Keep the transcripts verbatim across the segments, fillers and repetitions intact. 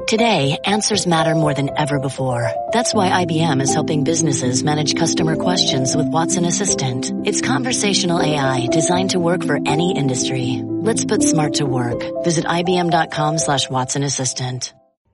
Today, answers matter more than ever before. That's why I B M is helping businesses manage customer questions with Watson Assistant. It's conversational A I designed to work for any industry. Let's put smart to work. Visit ibm.com slash Watson Assistant.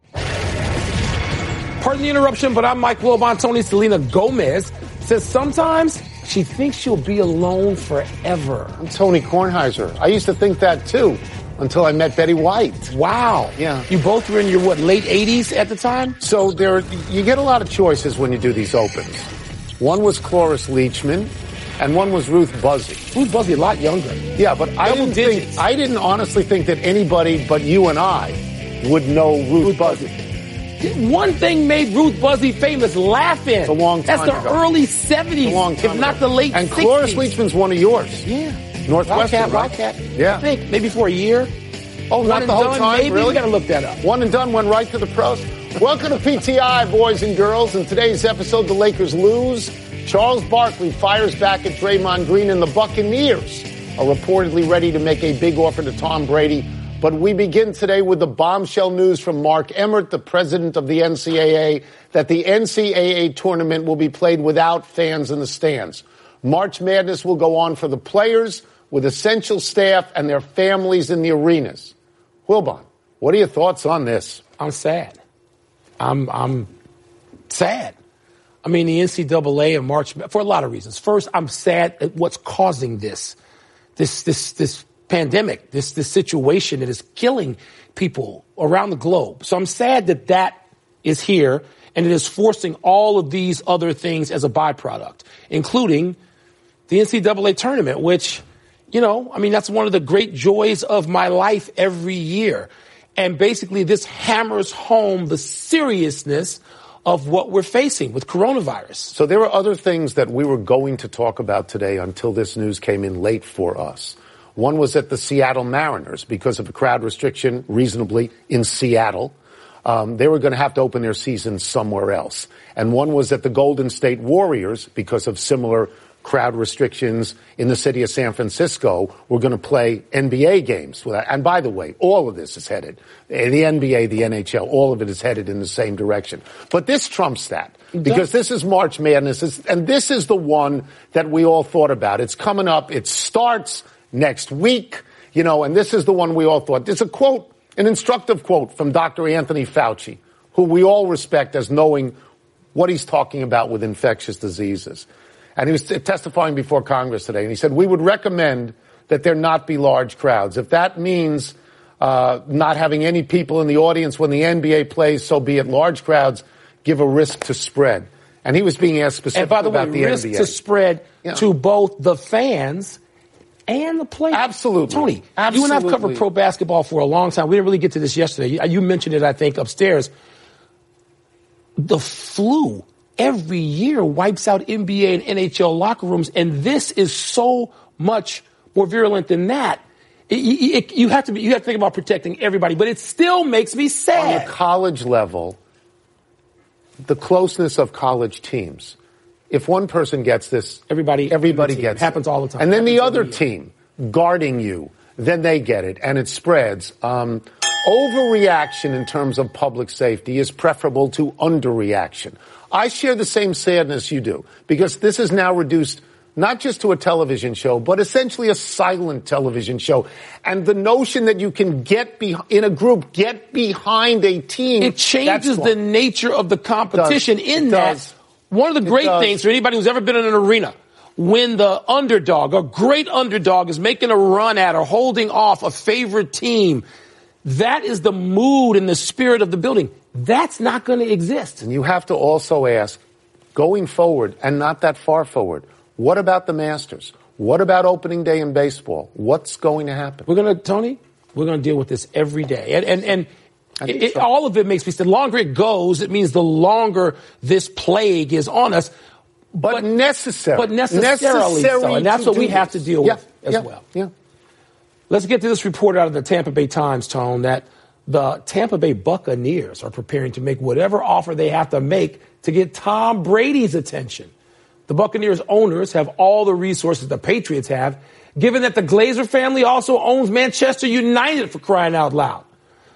Pardon the interruption, but I'm Mike Wilbon. Tony Selena Gomez says sometimes she thinks she'll be alone forever. I'm Tony Kornheiser. I used to think that, too. Until I met Betty White. Wow. Yeah. You both were in your, what, late eighties at the time? So there, you get a lot of choices when you do these opens. One was Cloris Leachman, and one was Ruth Buzzi. Ruth Buzzi a lot younger. Yeah, but I Double didn't digits. think, I didn't honestly think that anybody but you and I would know Ruth, Ruth Buzzi. Buzzi. One thing made Ruth Buzzi famous, laughing. It's a long time That's the ago. early seventies, It's a long time if not ago. the late and sixties. Cloris Leachman's one of yours. Yeah. Northwestern, Wildcat, right? Wildcat. Yeah. I think, maybe for a year. Oh, One not and the whole done, time, maybe? really? We gotta look that up. One and done, went right to the pros. Welcome to P T I, boys and girls. In today's episode, the Lakers lose. Charles Barkley fires back at Draymond Green, and the Buccaneers are reportedly ready to make a big offer to Tom Brady. But we begin today with the bombshell news from Mark Emmert, the president of the N C double A, that the N C double A tournament will be played without fans in the stands. March Madness will go on for the players, with essential staff and their families in the arenas. Wilbon, what are your thoughts on this? I'm sad. I'm I'm sad. I mean, the N C double A and March, for a lot of reasons. First, I'm sad at what's causing this, this, this, this pandemic, this, this situation that is killing people around the globe. So I'm sad that that is here and it is forcing all of these other things as a byproduct, including the N C double A tournament, which, you know, I mean, that's one of the great joys of my life every year. And basically this hammers home the seriousness of what we're facing with coronavirus. So there were other things that we were going to talk about today until this news came in late for us. One was that the Seattle Mariners, because of a crowd restriction, reasonably, in Seattle, um, they were going to have to open their season somewhere else. And one was that the Golden State Warriors, because of similar crowd restrictions in the city of San Francisco, we're going to play N B A games. And by the way, all of this is headed, the N B A, the N H L, all of it is headed in the same direction. But this trumps that, because this is March Madness, and this is the one that we all thought about. It's coming up. It starts next week, you know, and this is the one we all thought. There's a quote, an instructive quote from Doctor Anthony Fauci, who we all respect as knowing what he's talking about with infectious diseases. And he was testifying before Congress today, and he said, we would recommend that there not be large crowds. If that means uh not having any people in the audience when the N B A plays, so be it. Large crowds give a risk to spread. And he was being asked specifically and by the about way, the risk N B A. to spread yeah. to both the fans and the players. Absolutely. Tony, Absolutely. you and I have covered pro basketball for a long time. We didn't really get to this yesterday. You, you mentioned it, I think, upstairs. The flu every year wipes out N B A and N H L locker rooms, and this is so much more virulent than that. It, it, you have to be, you have to think about protecting everybody, but it still makes me sad. On the college level, the closeness of college teams. If one person gets this, everybody, everybody team. gets it. Happens all the time. And then happens the other year. team guarding you, then they get it, and it spreads. Um, overreaction in terms of public safety is preferable to underreaction. I share the same sadness you do, because this is now reduced not just to a television show, but essentially a silent television show. And the notion that you can get be- in a group, get behind a team. It changes the nature of the competition in it that. Does. One of the great things for anybody who's ever been in an arena, when the underdog, a great underdog, is making a run at or holding off a favorite team, that is the mood and the spirit of the building. That's not going to exist. And you have to also ask, going forward, and not that far forward, what about the Masters? What about opening day in baseball? What's going to happen? We're going to, Tony, we're going to deal with this every day. And, and, and it, it, so. all of it makes me say, the longer it goes, it means the longer this plague is on us. But, but necessary. But necessarily necessary so. And that's what we have to deal yeah, with as yeah, well. Yeah. Let's get to this report out of the Tampa Bay Times, Tone, that the Tampa Bay Buccaneers are preparing to make whatever offer they have to make to get Tom Brady's attention. The Buccaneers owners have all the resources the Patriots have, given that the Glazer family also owns Manchester United, for crying out loud.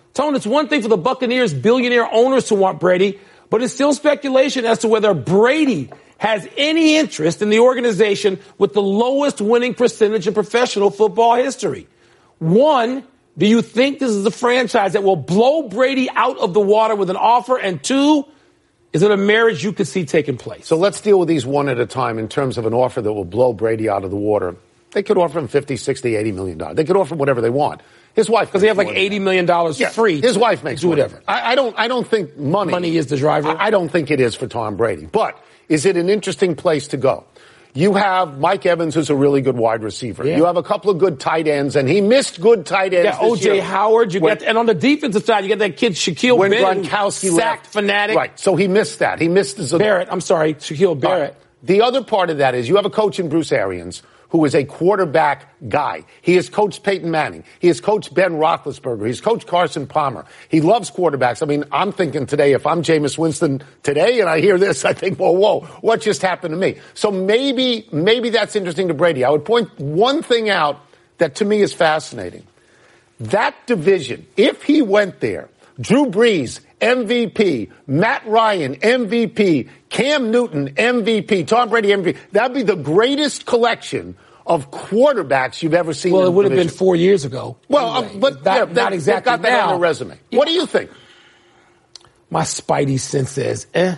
Tone, it's one thing for the Buccaneers billionaire owners to want Brady, but it's still speculation as to whether Brady has any interest in the organization with the lowest winning percentage in professional football history. One, do you think this is a franchise that will blow Brady out of the water with an offer? And two, is it a marriage you could see taking place? So let's deal with these one at a time in terms of an offer that will blow Brady out of the water. They could offer him fifty, sixty, eighty million dollars. They could offer him whatever they want. His wife, because they have like eighty million dollars yeah, free. His wife makes do whatever. I, I don't. I don't think money. Money is the driver. I, I don't think it is for Tom Brady. But is it an interesting place to go? You have Mike Evans, who's a really good wide receiver. Yeah. You have a couple of good tight ends, and he missed good tight ends. Yeah, O J year. Howard. You when, get, and on the defensive side, you got that kid Shaquille when Barrett, Gronkowski sacked left. fanatic. Right. So he missed that. He missed his Barrett. I'm sorry, Shaquille Barrett. Right. The other part of that is you have a coach in Bruce Arians who is a quarterback guy. He has coached Peyton Manning. He has coached Ben Roethlisberger. He's coached Carson Palmer. He loves quarterbacks. I mean, I'm thinking today, if I'm Jameis Winston today and I hear this, I think, well, whoa, what just happened to me? So maybe, maybe that's interesting to Brady. I would point one thing out that to me is fascinating. That division, if he went there, Drew Brees, M V P, Matt Ryan, M V P, Cam Newton, M V P, Tom Brady, M V P. That'd be the greatest collection of quarterbacks you've ever seen. Well, in it would have division. been four years ago. Well, anyway. um, but not, yeah, not that, exactly got that now. on their resume. Yeah. What do you think? My spidey sense says, eh.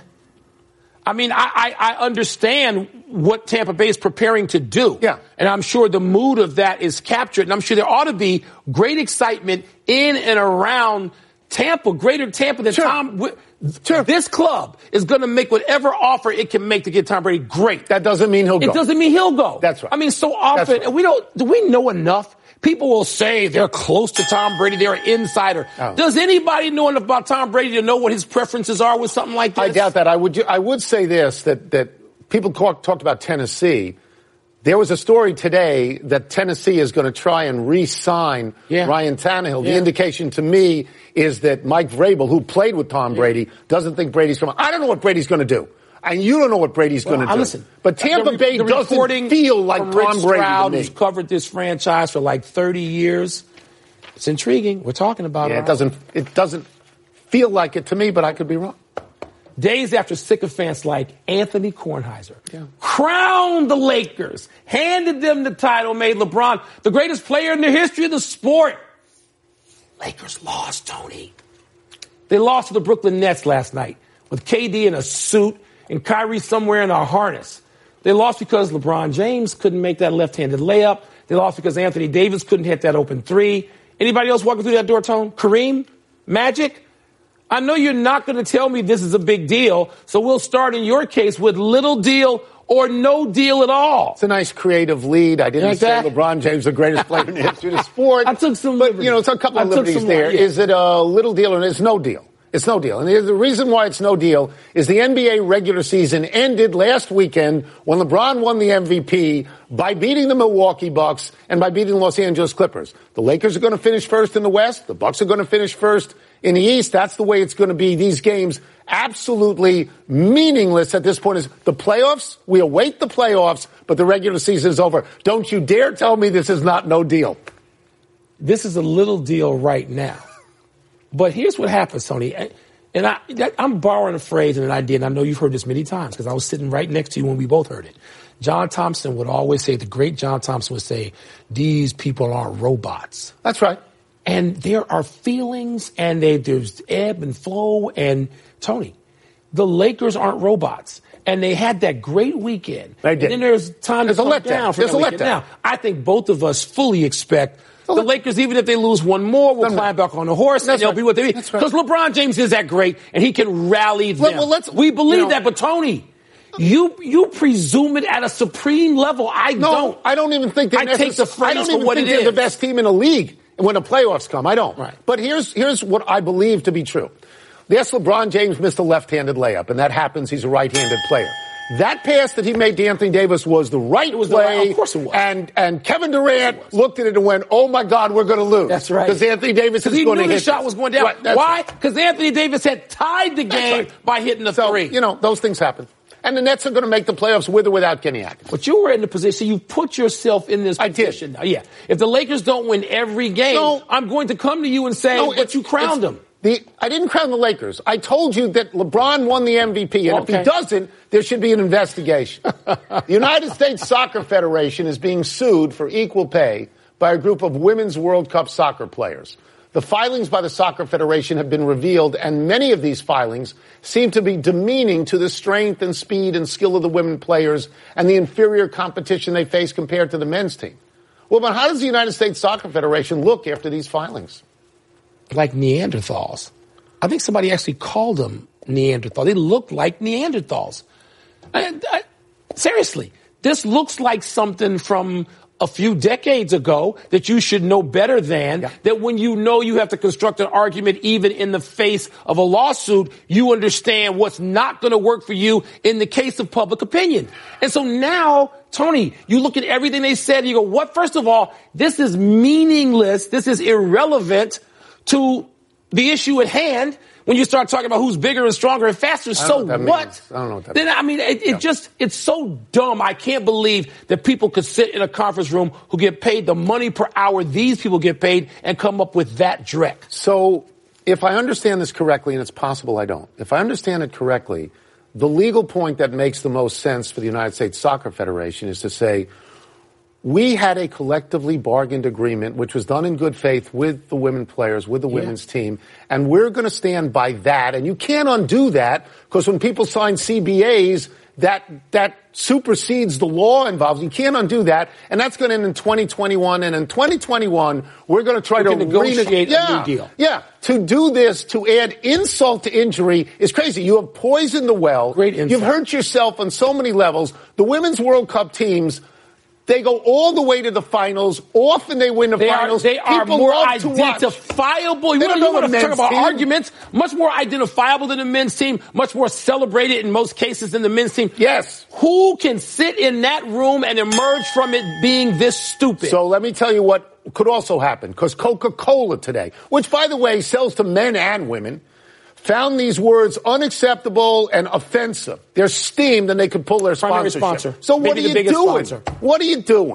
I mean, I, I, I understand what Tampa Bay is preparing to do. Yeah. And I'm sure the mood of that is captured. And I'm sure there ought to be great excitement in and around Tampa, greater Tampa than sure. Tom. Sure. This club is going to make whatever offer it can make to get Tom Brady great. That doesn't mean he'll go. It doesn't mean he'll go. That's right. I mean, so often, right. we don't, do we know enough? People will say they're close to Tom Brady, they're an insider. Oh. Does anybody know enough about Tom Brady to know what his preferences are with something like this? I doubt that. I would, I would say this, that, that people talk, talked about Tennessee. There was a story today that Tennessee is going to try and re-sign yeah. Ryan Tannehill. Yeah. The indication to me is that Mike Vrabel, who played with Tom Brady, doesn't think Brady's coming. I don't know what Brady's going to do. And you don't know what Brady's well, going to do. Listen, but Tampa the, Bay the doesn't feel like from Tom Rich Brady Stroud, to me. who's covered this franchise for like thirty years. It's intriguing. We're talking about yeah, it. It doesn't, it doesn't feel like it to me, but I could be wrong. Days after sycophants like Anthony Kornheiser yeah. crowned the Lakers, handed them the title, made LeBron the greatest player in the history of the sport. Lakers lost, Tony. They lost to the Brooklyn Nets last night with K D in a suit and Kyrie somewhere in a harness. They lost because LeBron James couldn't make that left-handed layup. They lost because Anthony Davis couldn't hit that open three. Anybody else walking through that door, Tone? Kareem? Magic? I know you're not going to tell me this is a big deal, so we'll start in your case with little deal or no deal at all. It's a nice creative lead. I didn't like say that? LeBron James is the greatest player in the history of the sport. I took some But, liberties. you know, it's a couple of I took liberties some there. more, yeah. Is it a little deal or it's no deal? It's no deal. And the reason why it's no deal is the N B A regular season ended last weekend when LeBron won the M V P by beating the Milwaukee Bucks and by beating the Los Angeles Clippers. The Lakers are going to finish first in the West. The Bucks are going to finish first in the East. That's the way it's going to be. These games absolutely meaningless at this point. Is the playoffs? We await the playoffs, but the regular season is over. Don't you dare tell me this is not no deal. This is a little deal right now. But here's what happens, Tony. And I, I'm borrowing a phrase and an idea, and I know you've heard this many times because I was sitting right next to you when we both heard it. John Thompson would always say, the great John Thompson would say, these people aren't robots. That's right. And there are feelings, and they, there's ebb and flow. And, Tony, the Lakers aren't robots. And they had that great weekend. They did. And then there's time there's to a come letdown. down for There's that a weekend. letdown. Now, I think both of us fully expect the let- Lakers, even if they lose one more, will Then- climb back on the horse, That's and they'll right. be what they be. That's right. Because LeBron James is that great, and he can rally them. Well, well, let's- we believe you know- that, but Tony, you you presume it at a supreme level. I No, don't. I don't even think they're I take the phrase I don't for even what think it they're is. the best team in the league when the playoffs come. I don't. Right. But here's here's what I believe to be true. Yes, LeBron James missed a left-handed layup, and that happens. He's a right-handed player. That pass that he made to Anthony Davis was the right was the play. right- of course it was. And and Kevin Durant looked at it and went, "Oh my God, we're going to lose." That's right. Because Anthony Davis is he going knew to the hit shot this. was going down. Right, that's Why? right. Because Anthony Davis had tied the game right. by hitting the So, three. you know, those things happen. And the Nets are going to make the playoffs with or without Kenny Atkinson. But you were in the position, you put yourself in this I position. did. Now, yeah. If the Lakers don't win every game, no, I'm going to come to you and say, no, but you crowned them. The, I didn't crown the Lakers. I told you that LeBron won the M V P, and okay. if he doesn't, there should be an investigation. The United States Soccer Federation is being sued for equal pay by a group of Women's World Cup soccer players. The filings by the Soccer Federation have been revealed, and many of these filings seem to be demeaning to the strength and speed and skill of the women players and the inferior competition they face compared to the men's team. Well, but how does the United States Soccer Federation look after these filings? Like Neanderthals. I think somebody actually called them Neanderthals. They look like Neanderthals. I, I, seriously, this looks like something from a few decades ago that you should know better than, yeah. that when you know you have to construct an argument even in the face of a lawsuit, you understand what's not going to work for you in the case of public opinion. And so now, Tony, you look at everything they said and you go, what? First of all, this is meaningless. This is irrelevant to the issue at hand. When you start talking about who's bigger and stronger and faster, so what? what? I don't know what that then, means. I mean, it, it yeah. just, it's so dumb. I can't believe that people could sit in a conference room who get paid the money per hour these people get paid and come up with that dreck. So if I understand this correctly, and it's possible I don't, if I understand it correctly, the legal point that makes the most sense for the United States Soccer Federation is to say, we had a collectively bargained agreement, which was done in good faith with the women players, with the yeah. women's team, and we're going to stand by that. And you can't undo that, because when people sign C B As, that that supersedes the law involved. You can't undo that, and that's going to end in twenty twenty-one. And in twenty twenty-one, we're going to try we to negotiate yeah, a new deal. Yeah, to do this, to add insult to injury, is crazy. You have poisoned the well. Great insult. You've hurt yourself on so many levels. The Women's World Cup teams, they go all the way to the finals. Often they win the they finals. Are, they People are more love identifiable. You they want don't know to talk about team. arguments? Much more identifiable than the men's team. Much more celebrated in most cases than the men's team. Yes. Who can sit in that room and emerge from it being this stupid? So let me tell you what could also happen. Because Coca-Cola today, which, by the way, sells to men and women, found these words unacceptable and offensive. They're steamed, and they could pull their Primary sponsorship. Sponsor. So what Maybe are you doing? Sponsor. What are you doing?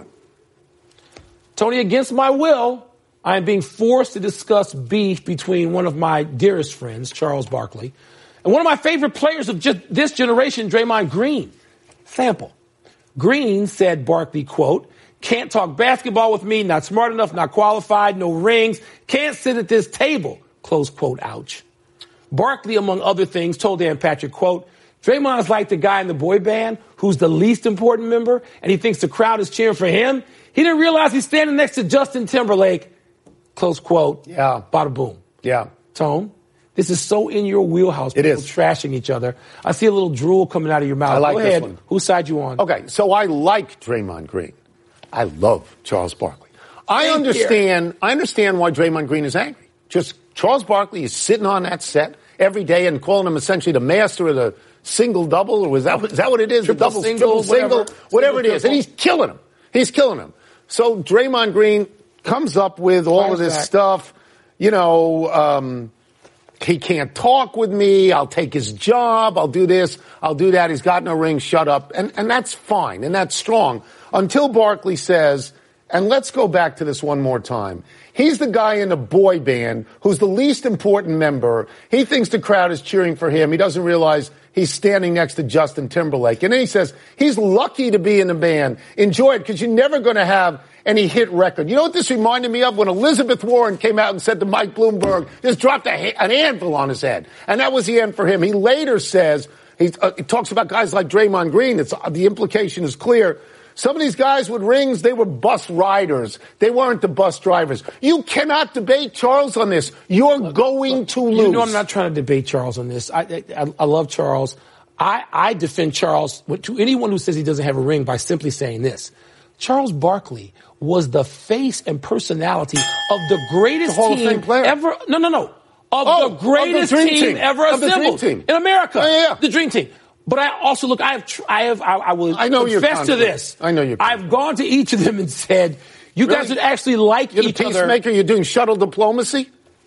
Tony, against my will, I am being forced to discuss beef between one of my dearest friends, Charles Barkley, and one of my favorite players of just this generation, Draymond Green. Sample. Green said, Barkley, quote, can't talk basketball with me, not smart enough, not qualified, no rings, can't sit at this table, close quote, ouch. Barkley, among other things, told Dan Patrick, quote, Draymond is like the guy in the boy band who's the least important member, and he thinks the crowd is cheering for him. He didn't realize he's standing next to Justin Timberlake, close quote, yeah, bada boom. Yeah. Tone, this is so in your wheelhouse. It People is. trashing each other. I see a little drool coming out of your mouth. I like Go this ahead. one. Whose side you on? Okay, so I like Draymond Green. I love Charles Barkley. I Thank understand. you. I understand why Draymond Green is angry. Just Charles Barkley is sitting on that set every day and calling him essentially the master of the single double, or was that is that what it is? Triple the double single, triple single, whatever, whatever single, it is, and he's killing him. He's killing him. So Draymond Green comes up with all Fires of this back. stuff. You know, um, he can't talk with me. I'll take his job. I'll do this. I'll do that. He's got no ring. Shut up. And and that's fine and that's strong until Barkley says, and let's go back to this one more time. He's the guy in the boy band who's the least important member. He thinks the crowd is cheering for him. He doesn't realize he's standing next to Justin Timberlake. And then he says he's lucky to be in the band. Enjoy it, because you're never going to have any hit record. You know what this reminded me of? When Elizabeth Warren came out and said to Mike Bloomberg, just dropped a, an anvil on his head. And that was the end for him. He later says, he, uh, he talks about guys like Draymond Green. It's, uh, the implication is clear. Some of these guys with rings, they were bus riders. They weren't the bus drivers. You cannot debate Charles on this. You're look, going look, to lose. You know I'm not trying to debate Charles on this. I, I, I love Charles. I, I defend Charles to anyone who says he doesn't have a ring by simply saying this. Charles Barkley was the face and personality of the greatest the Hall team of Fame player. ever. No, no, no. Of oh, the greatest of the team, team ever of assembled the dream team. in America. Oh, yeah, yeah. The Dream Team. But I also, look, I have, tr- I have, I, I will I know confess to this. I know you're I've gone to each of them and said, you really? guys would actually like you're each the other. peacemaker. You're doing shuttle diplomacy?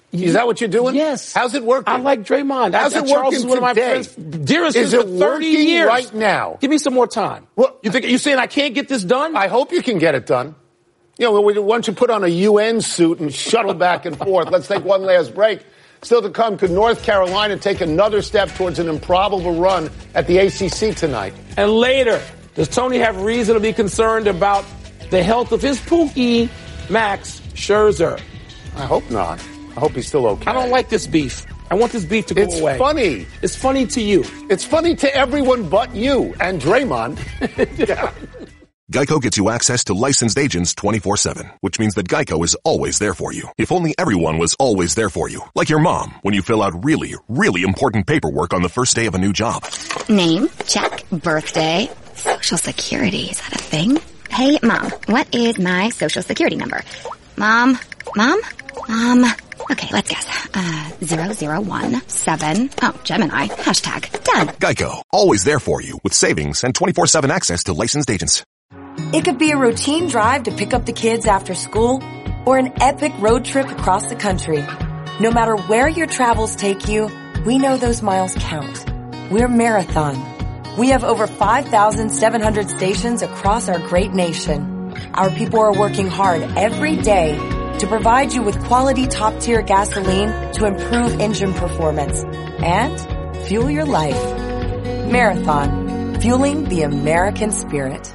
Is that what you're doing? Yes. How's it working? I like Draymond. How's I, it Charles working is one of my today? friends, dearest Is friends it for thirty years right now? Give me some more time. Well, you think you saying I can't get this done? I hope you can get it done. You know, why don't you put on a U N suit and shuttle back and forth? Let's take one last break. Still to come, could North Carolina take another step towards an improbable run at the A C C tonight? And later, does Tony have reason to be concerned about the health of his Pookie, Max Scherzer? I hope not. I hope he's still okay. I don't like this beef. I want this beef to go it's away. It's funny. It's funny to you. It's funny to everyone but you and Draymond. Yeah. Geico gets you access to licensed agents twenty-four seven, which means that Geico is always there for you. If only everyone was always there for you. Like your mom, when you fill out really, really important paperwork on the first day of a new job. Name, check. Birthday, social security, is that a thing? Hey, Mom, what is my social security number? Mom, Mom, Mom. Okay, let's guess. Uh, zero zero one seven. Oh, Gemini. Hashtag done. Geico, always there for you with savings and twenty-four seven access to licensed agents. It could be a routine drive to pick up the kids after school or an epic road trip across the country. No matter where your travels take you, we know those miles count. We're Marathon. We have over five thousand seven hundred stations across our great nation. Our people are working hard every day to provide you with quality top-tier gasoline to improve engine performance and fuel your life. Marathon, fueling the American spirit.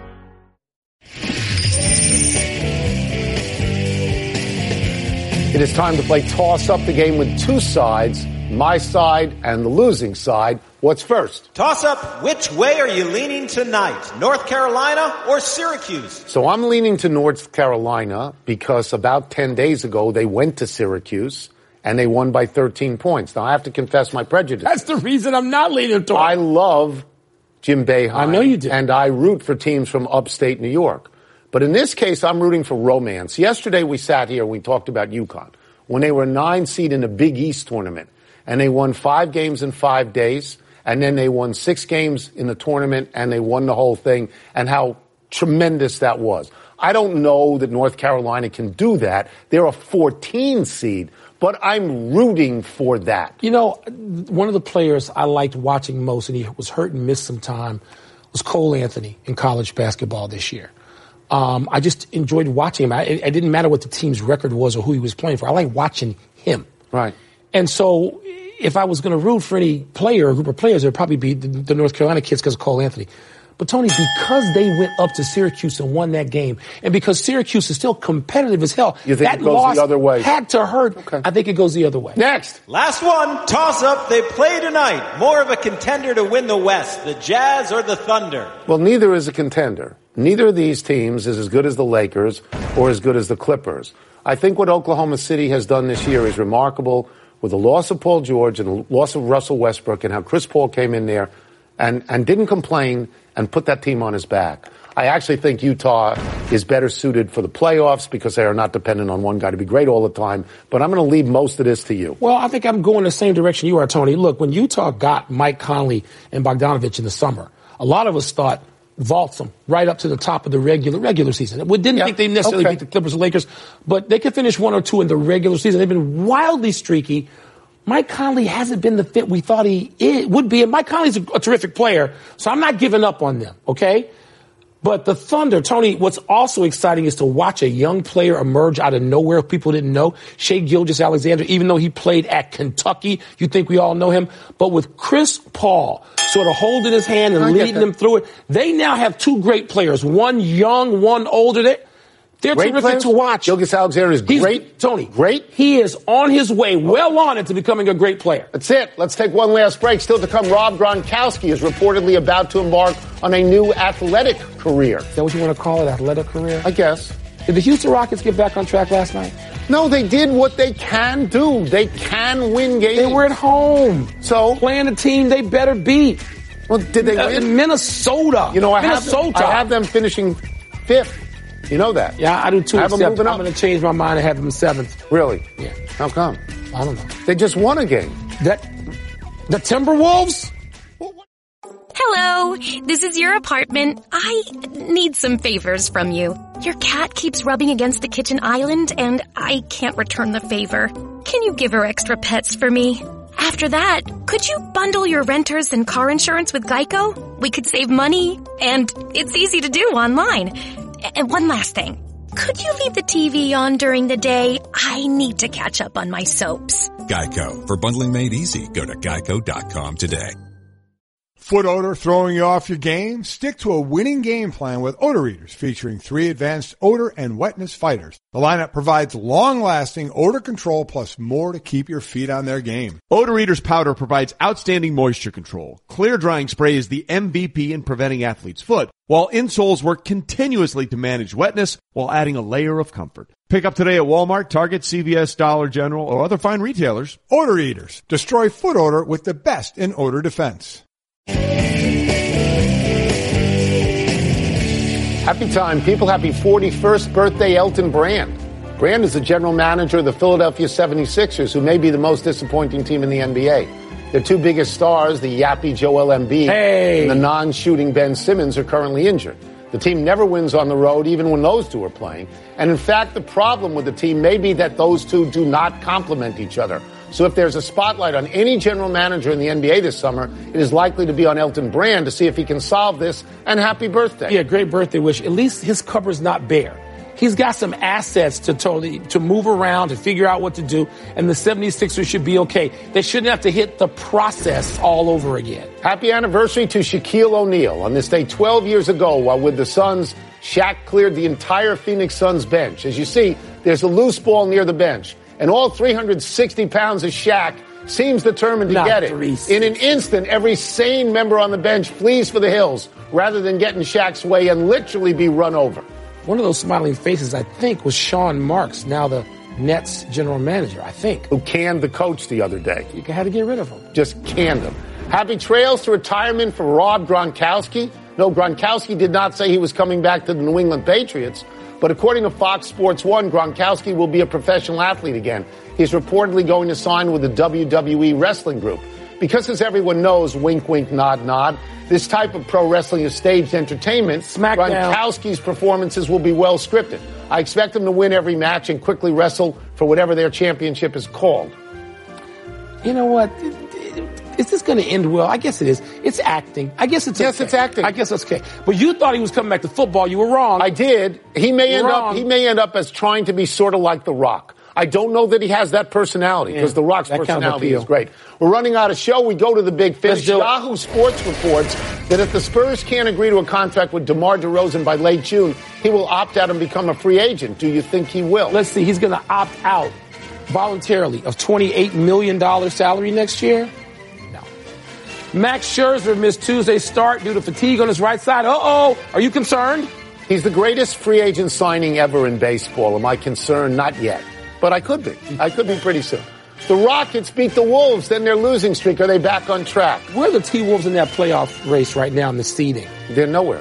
It is time to play Toss Up, the game with two sides, my side and the losing side. What's first? Toss up, which way are you leaning tonight? North Carolina or Syracuse? So I'm leaning to North Carolina because about ten days ago they went to Syracuse and they won by thirteen points. Now I have to confess my prejudice. That's the reason I'm not leaning toward. I love Jim Boeheim. I know you do. And I root for teams from upstate New York. But in this case, I'm rooting for romance. Yesterday we sat here and we talked about UConn when they were a nine seed in a Big East tournament and they won five games in five days and then they won six games in the tournament and they won the whole thing and how tremendous that was. I don't know that North Carolina can do that. They're a fourteen seed, but I'm rooting for that. You know, one of the players I liked watching most, and he was hurt and missed some time, was Cole Anthony in college basketball this year. Um, I just enjoyed watching him. I, it, it didn't matter what the team's record was or who he was playing for. I like watching him. Right. And so if I was going to root for any player or group of players, it would probably be the, the North Carolina kids because of Cole Anthony. But, Tony, because they went up to Syracuse and won that game, and because Syracuse is still competitive as hell, you think that it goes loss the other way? Had to hurt. Okay. I think it goes the other way. Next. Last one, toss up. They play tonight. More of a contender to win the West, the Jazz or the Thunder? Well, neither is a contender. Neither of these teams is as good as the Lakers or as good as the Clippers. I think what Oklahoma City has done this year is remarkable with the loss of Paul George and the loss of Russell Westbrook and how Chris Paul came in there and, and didn't complain and put that team on his back. I actually think Utah is better suited for the playoffs because they are not dependent on one guy to be great all the time. But I'm going to leave most of this to you. Well, I think I'm going the same direction you are, Tony. Look, when Utah got Mike Conley and Bogdanovich in the summer, a lot of us thought vaults them right up to the top of the regular regular season. We didn't yep. think they necessarily okay. beat the Clippers or Lakers, but they could finish one or two in the regular season. They've been wildly streaky. Mike Conley hasn't been the fit we thought he is, would be, and Mike Conley's a, a terrific player, so I'm not giving up on them, okay? But the Thunder, Tony, what's also exciting is to watch a young player emerge out of nowhere people didn't know. Shai Gilgeous-Alexander, even though he played at Kentucky, you think we all know him. But with Chris Paul sort of holding his hand and I leading them through it, they now have two great players, one young, one older. They, They're great terrific players? to watch. Gilgeous-Alexander is He's, great. Tony. Great? He is on his way, well on it to becoming a great player. That's it. Let's take one last break. Still to come, Rob Gronkowski is reportedly about to embark on a new athletic career. Is that what you want to call it, athletic career? I guess. Did the Houston Rockets get back on track last night? No, they did what they can do. They can win games. They were at home. So? Playing a team they better beat. Well, did they uh, win? Minnesota. You know, I Minnesota. have, I have them finishing fifth. You know that. Yeah, I do too. I have them except moving I'm going to change my mind and have them seventh. Really? Yeah. How come? I don't know. They just won a game. That the Timberwolves? Hello, this is your apartment. I need some favors from you. Your cat keeps rubbing against the kitchen island, and I can't return the favor. can you give her extra pets for me? After that, could you bundle your renters and car insurance with Geico? We could save money, and it's easy to do online. And one last thing. Could you leave the T V on during the day? I need to catch up on my soaps. Geico. For bundling made easy, go to geico dot com today. Foot odor throwing you off your game? Stick to a winning game plan with Odor Eaters, featuring three advanced odor and wetness fighters. The lineup provides long-lasting odor control plus more to keep your feet on their game. Odor Eaters powder provides outstanding moisture control. Clear drying spray is the M V P in preventing athlete's foot, while insoles work continuously to manage wetness while adding a layer of comfort. Pick up today at Walmart, Target, C V S, Dollar General, or other fine retailers. Odor Eaters. Destroy foot odor with the best in odor defense. Happy time, people. Happy forty-first birthday, Elton Brand. Brand is the general manager of the Philadelphia seventy-sixers, who may be the most disappointing team in the N B A. Their two biggest stars, the yappy Joel Embiid hey. and the non-shooting Ben Simmons, are currently injured. The team never wins on the road, even when those two are playing. And in fact, the problem with the team may be that those two do not complement each other. So if there's a spotlight on any general manager in the N B A this summer, it is likely to be on Elton Brand to see if he can solve this. And happy birthday. Yeah, great birthday wish. At least his cupboard's not bare. He's got some assets to totally to move around, to figure out what to do, and the seventy-sixers should be okay. They shouldn't have to hit the process all over again. Happy anniversary to Shaquille O'Neal. On this day twelve years ago, while with the Suns, Shaq cleared the entire Phoenix Suns bench. As you see, there's a loose ball near the bench, and all three hundred sixty pounds of Shaq seems determined to Not get it. three. In an instant, every sane member on the bench flees for the hills rather than get in Shaq's way and literally be run over. One of those smiling faces, I think, was Sean Marks, now the Nets general manager, I think. Who canned the coach the other day. You had to get rid of him. Just canned him. Happy trails to retirement for Rob Gronkowski. No, Gronkowski did not say he was coming back to the New England Patriots. But according to Fox Sports one, Gronkowski will be a professional athlete again. He's reportedly going to sign with the W W E wrestling group. Because as everyone knows, wink, wink, nod, nod, this type of pro wrestling is staged entertainment. SmackDown. Gronkowski's performances will be well scripted. I expect him to win every match and quickly wrestle for whatever their championship is called. You know what? Is this going to end well? I guess it is. It's acting. I guess it's Yes, okay. it's acting. I guess it's okay. But you thought he was coming back to football. You were wrong. I did. He may You're end wrong. up. He may end up as trying to be sort of like The Rock. I don't know that he has that personality because Yeah, The Rock's that kind of personality appeal. is great. We're running out of show. We go to the big finish. Let's do it. Yahoo Sports reports that if the Spurs can't agree to a contract with DeMar DeRozan by late June, he will opt out and become a free agent. Do you think he will? Let's see. He's going to opt out voluntarily of twenty-eight million dollars salary next year? No. Max Scherzer missed Tuesday's start due to fatigue on his right side. Uh-oh. Are you concerned? He's the greatest free agent signing ever in baseball. Am I concerned? Not yet. But I could be. I could be pretty soon. The Rockets beat the Wolves, then their losing streak. Are they back on track? Where are the T-Wolves in that playoff race right now in the seeding? They're nowhere.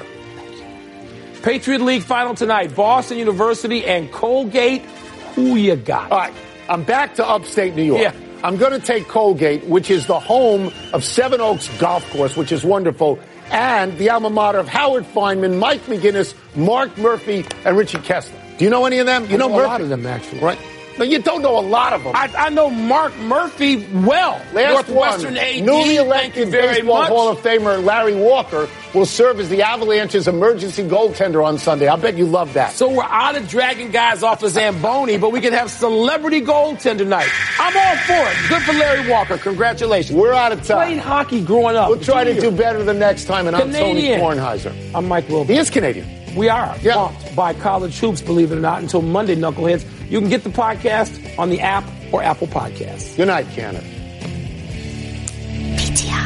Patriot League final tonight. Boston University and Colgate. Who you got? All right. I'm back to upstate New York. Yeah. I'm going to take Colgate, which is the home of Seven Oaks Golf Course, which is wonderful, and the alma mater of Howard Feynman, Mike McGinnis, Mark Murphy, and Richie Kessler. Do you know any of them? You I know, know Murphy? a lot of them, actually. Right? But you don't know a lot of them. I, I know Mark Murphy well. Last Northwestern one, A D. newly Thank you elected very Baseball much. Hall of Famer Larry Walker will serve as the Avalanche's emergency goaltender on Sunday. I bet you love that. So we're out of dragging guys off of Zamboni, but we can have celebrity goaltender night. I'm all for it. Good for Larry Walker. Congratulations. We're out of time. Played hockey growing up. We'll try to Junior. do better the next time, and Canadian. I'm Tony Kornheiser. I'm Mike Wilbur. He is Canadian. We are Yeah. pumped by college hoops, believe it or not, until Monday, Knuckleheads. You can get the podcast on the app or Apple Podcasts. Good night, Canada. P T I.